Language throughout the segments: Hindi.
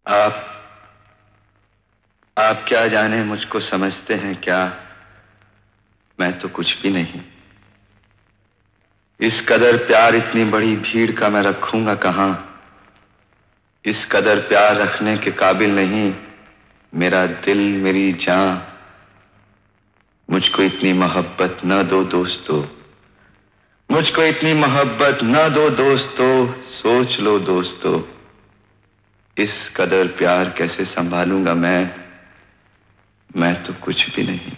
आप आप क्या जाने मुझको समझते हैं क्या? मैं तो कुछ भी नहीं। इस कदर प्यार इतनी बड़ी भीड़ का मैं रखूंगा कहां? इस कदर प्यार रखने के काबिल नहीं मेरा दिल, मेरी जान। मुझको इतनी मोहब्बत न दो दोस्तों, मुझको इतनी मोहब्बत न दो दोस्तों। सोच लो दोस्तों, इस कदर प्यार कैसे संभालूंगा मैं तो कुछ भी नहीं।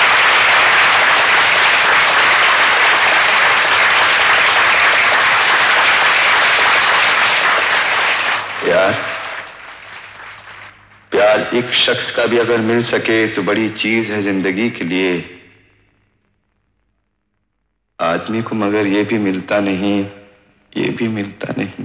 प्यार एक शख्स का भी अगर मिल सके तो बड़ी चीज है जिंदगी के लिए। आदमी को मगर ये भी मिलता नहीं, ये भी मिलता नहीं।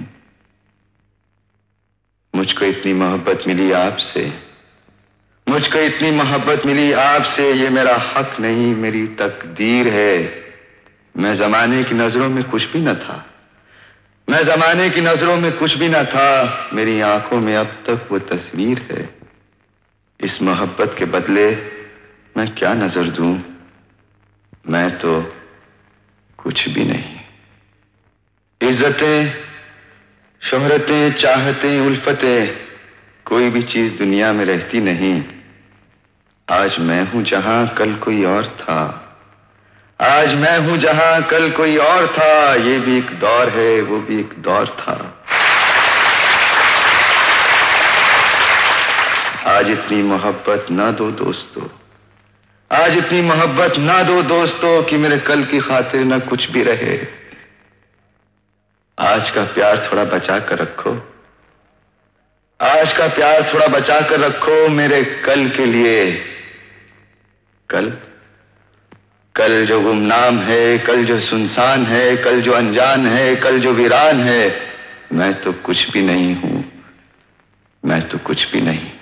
मुझको इतनी मोहब्बत मिली आपसे, मुझको इतनी मोहब्बत मिली आपसे। ये मेरा हक नहीं, मेरी तकदीर है। मैं जमाने की नजरों में कुछ भी न था, मैं जमाने की नजरों में कुछ भी न था। मेरी आंखों में अब तक वो तस्वीर है। इस मोहब्बत के बदले मैं क्या नजर दूं? मैं तो कुछ भी नहीं। इज्जतें, शोहरतें, चाहतें, उल्फतें, कोई भी चीज दुनिया में रहती नहीं। आज मैं हूं जहां कल कोई और था, आज मैं हूं जहां कल कोई और था। ये भी एक दौर है, वो भी एक दौर था। आज इतनी मोहब्बत ना दो दोस्तों, आज इतनी मोहब्बत ना दो दोस्तों कि मेरे कल की खातिर ना कुछ भी रहे। आज का प्यार थोड़ा बचा कर रखो, आज का प्यार थोड़ा बचा कर रखो मेरे कल के लिए। कल जो गुमनाम है, कल जो सुनसान है, कल जो अनजान है, कल जो वीरान है। मैं तो कुछ भी नहीं हूं, मैं तो कुछ भी नहीं।